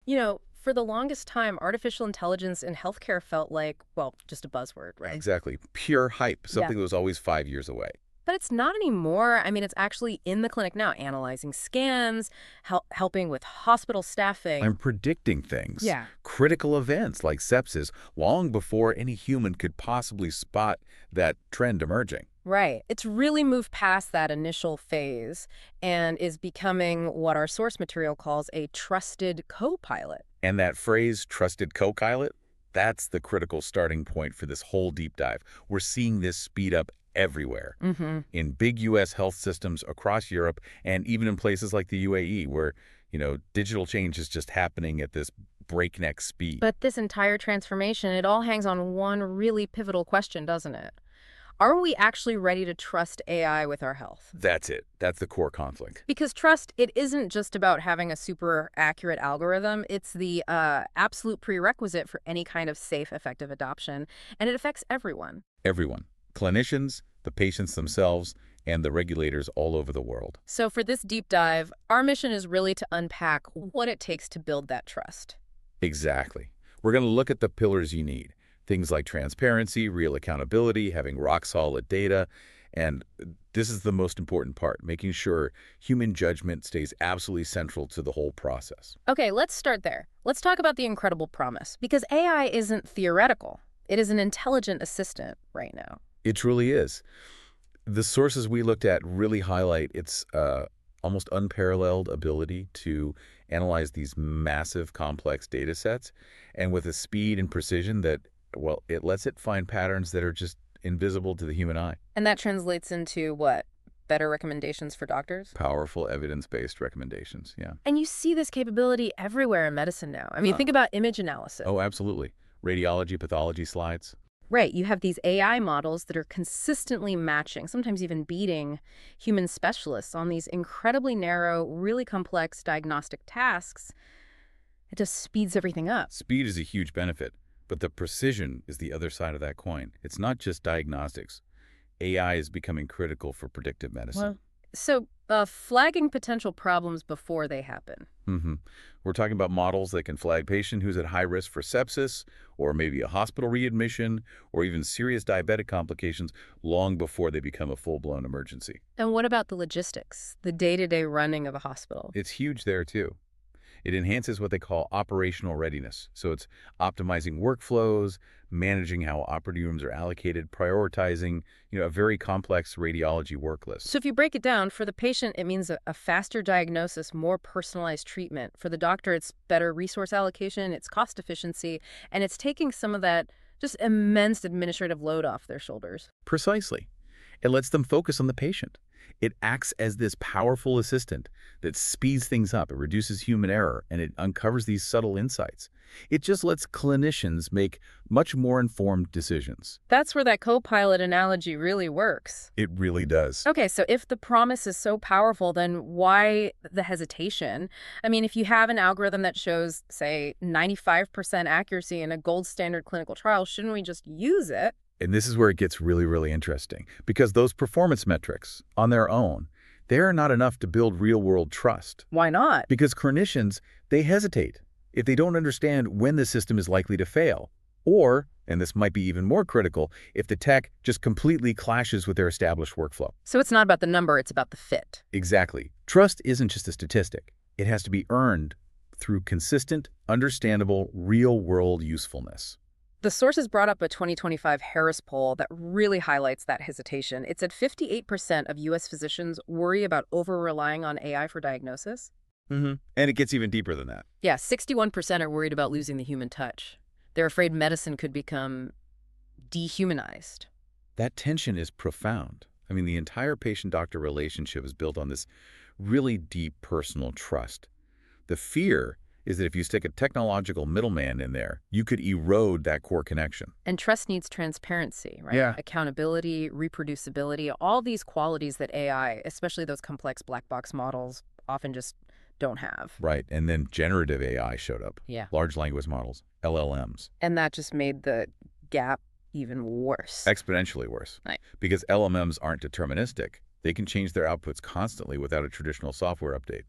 For the longest time, artificial intelligence in healthcare felt like, well, just a buzzword, right? Exactly. Pure hype, Yeah. something that was always 5 years away. But it's not anymore. I mean, it's actually in the clinic now, analyzing scans, helping with hospital staffing. I'm predicting things, Yeah. critical events like sepsis, long before any human could possibly spot that trend emerging. Right. It's really moved past that initial phase and is becoming what our source material calls a trusted co-pilot. And that phrase, trusted co-pilot, that's the critical starting point for this whole deep dive. We're seeing this speed up everywhere, Mm-hmm. in big U.S. health systems across Europe, and even in places like the UAE, where, digital change is just happening at this breakneck speed. But this entire transformation, it all hangs on one really pivotal question, doesn't it? Are we actually ready to trust AI with our health? That's it. That's the core conflict. Because trust, it isn't just about having a super accurate algorithm. It's the absolute prerequisite for any kind of safe, effective adoption, and it affects everyone. Everyone, clinicians, the patients themselves, and the regulators all over the world. So for this deep dive, our mission is really to unpack what it takes to build that trust. Exactly. We're going to look at the pillars you need. Things like transparency, real accountability, having rock-solid data, and this is the most important part, making sure human judgment stays absolutely central to the whole process. Okay, let's start there. Let's talk about the incredible promise, because AI isn't theoretical. It is an intelligent assistant right now. It truly is. The sources we looked at really highlight its almost unparalleled ability to analyze these massive, complex data sets, and with a speed and precision that, well, it lets it find patterns that are just invisible to the human eye. And that translates into what? Better recommendations for doctors? Powerful evidence-based recommendations, yeah. And you see this capability everywhere in medicine now. I mean, think about image analysis. Oh, absolutely. Radiology, pathology slides. Right, you have these AI models that are consistently matching, sometimes even beating human specialists on these incredibly narrow, really complex diagnostic tasks. It just speeds everything up. Speed is a huge benefit, but the precision is the other side of that coin. It's not just diagnostics. AI is becoming critical for predictive medicine. Flagging potential problems before they happen. We're talking about models that can flag patient who's at high risk for sepsis, or maybe a hospital readmission, or even serious diabetic complications long before they become a full-blown emergency. And what about the logistics, the day-to-day running of a hospital? It's huge there, too. It enhances what they call operational readiness. So it's optimizing workflows, managing how operating rooms are allocated, prioritizing, a very complex radiology work list. So if you break it down, for the patient, it means a faster diagnosis, more personalized treatment. For the doctor, it's better resource allocation, it's cost efficiency, and it's taking some of that just immense administrative load off their shoulders. Precisely. It lets them focus on the patient. It acts as this powerful assistant that speeds things up. It reduces human error, and it uncovers these subtle insights. It just lets clinicians make much more informed decisions. That's where that co-pilot analogy really works. It really does. Okay, so if the promise is so powerful, then why the hesitation? I mean, if you have an algorithm that shows, say, 95% accuracy in a gold standard clinical trial, shouldn't we just use it? And this is where it gets really, really interesting, because those performance metrics on their own, they're not enough to build real-world trust. Why not? Because clinicians, they hesitate if they don't understand when the system is likely to fail. Or, and this might be even more critical, if the tech just completely clashes with their established workflow. So it's not about the number, it's about the fit. Exactly. Trust isn't just a statistic. It has to be earned through consistent, understandable, real-world usefulness. The sources brought up a 2025 Harris poll that really highlights that hesitation. It said 58% of U.S. physicians worry about over-relying on AI for diagnosis. And it gets even deeper than that. Yeah, 61% are worried about losing the human touch. They're afraid medicine could become dehumanized. That tension is profound. I mean, the entire patient-doctor relationship is built on this really deep personal trust. The fear is that if you stick a technological middleman in there, you could erode that core connection. And trust needs transparency, right? Yeah. Accountability, reproducibility, all these qualities that AI, especially those complex black box models, often just don't have. Right, and then generative AI showed up. Yeah. Large language models, LLMs. And that just made the gap even worse. Exponentially worse. Right. Because LLMs aren't deterministic. They can change their outputs constantly without a traditional software update.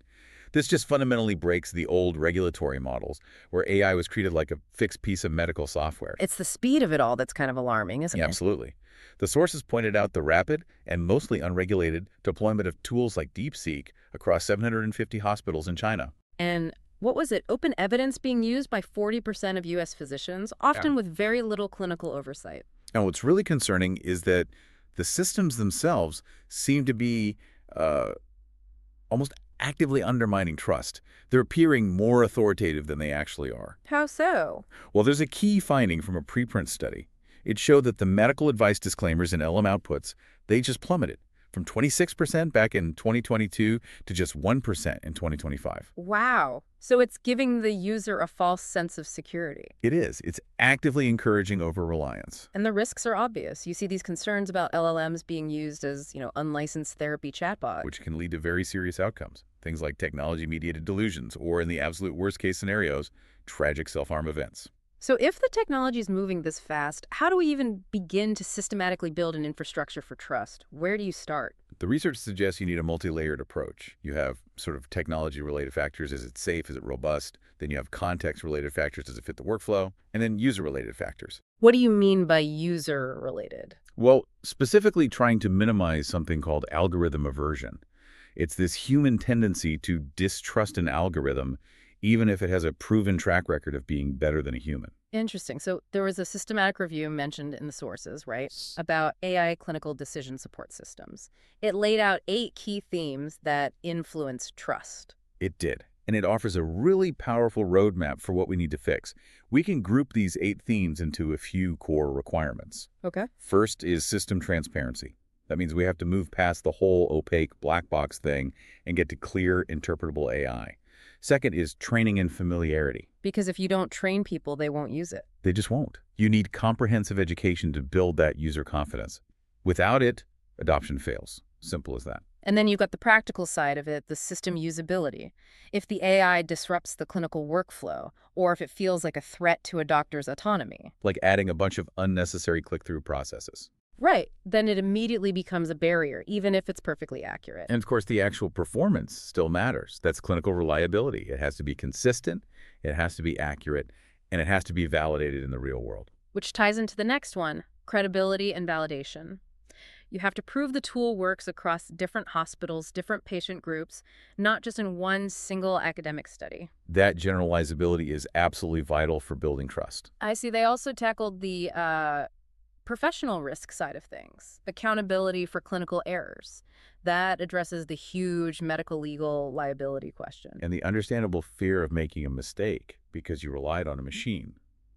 This just fundamentally breaks the old regulatory models where AI was treated like a fixed piece of medical software. It's the speed of it all that's kind of alarming, isn't Yeah, it? absolutely. The sources pointed out the rapid and mostly unregulated deployment of tools like DeepSeek across 750 hospitals in China. And what was it? Open evidence being used by 40% of U.S. physicians, Yeah. often with very little clinical oversight. And what's really concerning is that the systems themselves seem to be uh, almost actively undermining trust. They're appearing more authoritative than they actually are. How so? Well, there's a key finding from a preprint study. It showed that the medical advice disclaimers in LM outputs, they just plummeted from 26% back in 2022 to just 1% in 2025. Wow. So it's giving the user a false sense of security. It is. It's actively encouraging over-reliance. And the risks are obvious. You see these concerns about LLMs being used as, unlicensed therapy chatbot. Which can lead to very serious outcomes. Things like technology-mediated delusions, or in the absolute worst-case scenarios, tragic self-harm events. So if the technology is moving this fast, how do we even begin to systematically build an infrastructure for trust? Where do you start? The research suggests you need a multi-layered approach. You have sort of technology-related factors. Is it safe? Is it robust? Then you have context-related factors. Does it fit the workflow? And then user-related factors. What do you mean by user-related? Well, specifically trying to minimize something called algorithm aversion. It's this human tendency to distrust an algorithm even if it has a proven track record of being better than a human. Interesting. So there was a systematic review mentioned in the sources, right, about AI clinical decision support systems. It laid out 8 key themes that influence trust. It did. And it offers a really powerful roadmap for what we need to fix. We can group these 8 themes into a few core requirements. Okay. First is system transparency. That means we have to move past the whole opaque black box thing and get to clear, interpretable AI. Second is training and familiarity. Because if you don't train people, they won't use it. They just won't. You need comprehensive education to build that user confidence. Without it, adoption fails. Simple as that. And then you've got the practical side of it, the system usability. If the AI disrupts the clinical workflow, or if it feels like a threat to a doctor's autonomy. Like adding a bunch of unnecessary click-through processes. Right. Then it immediately becomes a barrier, even if it's perfectly accurate. And of course, the actual performance still matters. That's clinical reliability. It has to be consistent, it has to be accurate, and it has to be validated in the real world. Which ties into the next one, credibility and validation. You have to prove the tool works across different hospitals, different patient groups, not just in one single academic study. That generalizability is absolutely vital for building trust. I see they also tackled the professional risk side of things, accountability for clinical errors. That addresses the huge medical legal liability question. And the understandable fear of making a mistake because you relied on a machine.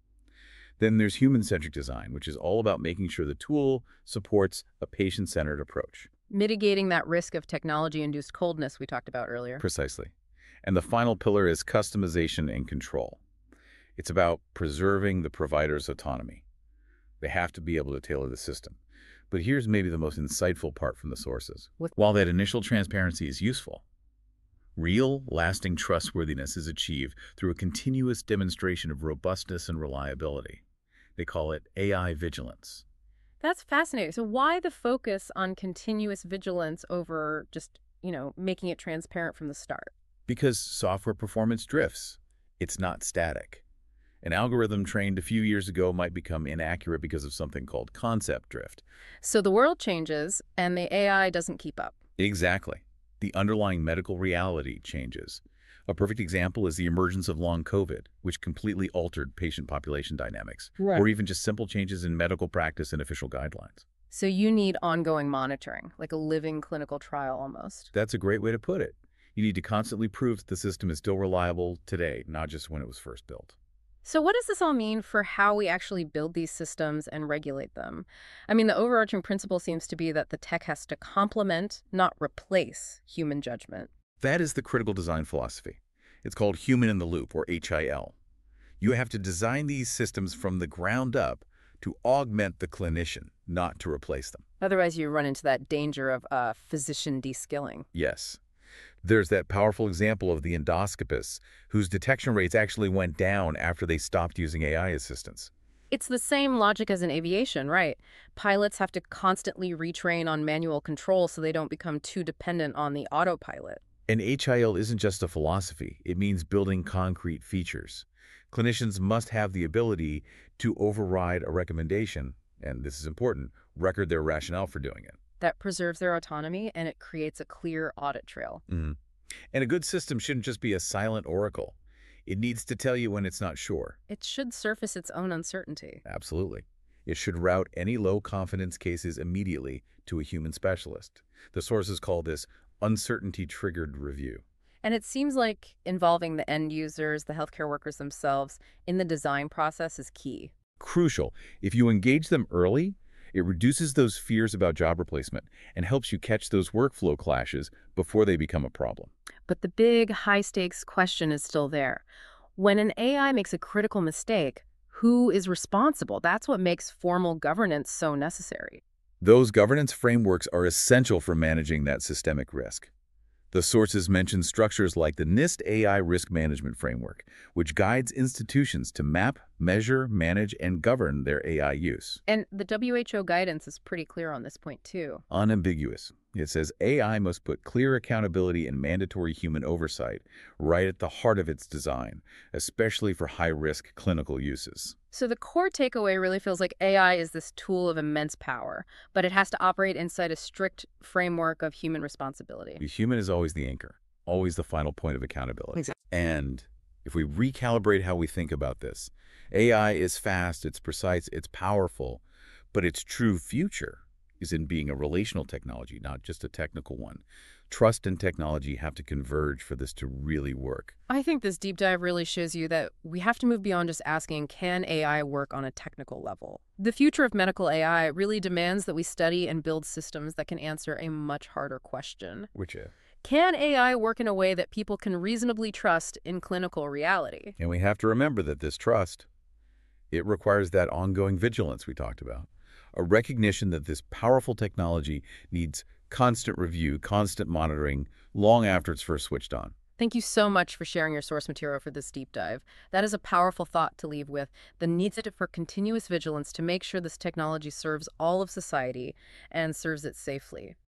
Then there's human-centric design, which is all about making sure the tool supports a patient-centered approach. Mitigating that risk of technology-induced coldness we talked about earlier. Precisely. And the final pillar is customization and control. It's about preserving the provider's autonomy. They have to be able to tailor the system. But here's maybe the most insightful part from the sources. While that initial transparency is useful, real, lasting trustworthiness is achieved through a continuous demonstration of robustness and reliability. They call it AI vigilance. That's fascinating. So why the focus on continuous vigilance over just, making it transparent from the start? Because software performance drifts. It's not static. An algorithm trained a few years ago might become inaccurate because of something called concept drift. So the world changes and the AI doesn't keep up. Exactly. The underlying medical reality changes. A perfect example is the emergence of long COVID, which completely altered patient population dynamics, or even just simple changes in medical practice and official guidelines. So you need ongoing monitoring, like a living clinical trial almost. That's a great way to put it. You need to constantly prove that the system is still reliable today, not just when it was first built. So what does this all mean for how we actually build these systems and regulate them? I mean, the overarching principle seems to be that the tech has to complement, not replace, human judgment. That is the critical design philosophy. It's called human in the loop, or HIL. You have to design these systems from the ground up to augment the clinician, not to replace them. Otherwise, you run into that danger of physician de-skilling. Yes. There's that powerful example of the endoscopists whose detection rates actually went down after they stopped using AI assistants. It's the same logic as in aviation, right? Pilots have to constantly retrain on manual control so they don't become too dependent on the autopilot. And HIL isn't just a philosophy. It means building concrete features. Clinicians must have the ability to override a recommendation, and this is important, record their rationale for doing it. That preserves their autonomy and it creates a clear audit trail. Mhm. And a good system shouldn't just be a silent oracle. It needs to tell you when it's not sure. It should surface its own uncertainty. Absolutely. It should route any low-confidence cases immediately to a human specialist. The sources call this uncertainty-triggered review. And it seems like involving the end users, the healthcare workers themselves, in the design process is key. Crucial. If you engage them early, it reduces those fears about job replacement and helps you catch those workflow clashes before they become a problem. But the big, high-stakes question is still there. When an AI makes a critical mistake, who is responsible? That's what makes formal governance so necessary. Those governance frameworks are essential for managing that systemic risk. The sources mention structures like the NIST AI Risk Management Framework, which guides institutions to map, measure, manage, and govern their AI use. And the WHO guidance is pretty clear on this point, too. Unambiguous. It says AI must put clear accountability and mandatory human oversight right at the heart of its design, especially for high-risk clinical uses. So the core takeaway really feels like AI is this tool of immense power, but it has to operate inside a strict framework of human responsibility. The human is always the anchor, always the final point of accountability. Exactly. And if we recalibrate how we think about this, AI is fast, it's precise, it's powerful, but its true future is in being a relational technology, not just a technical one. Trust and technology have to converge for this to really work. I think this deep dive really shows you that we have to move beyond just asking, can AI work on a technical level? The future of medical AI really demands that we study and build systems that can answer a much harder question. Which is? Can AI work in a way that people can reasonably trust in clinical reality? And we have to remember that this trust, it requires that ongoing vigilance we talked about. A recognition that this powerful technology needs constant review, constant monitoring, long after it's first switched on. Thank you so much for sharing your source material for this deep dive. That is a powerful thought to leave with, the need for continuous vigilance to make sure this technology serves all of society and serves it safely.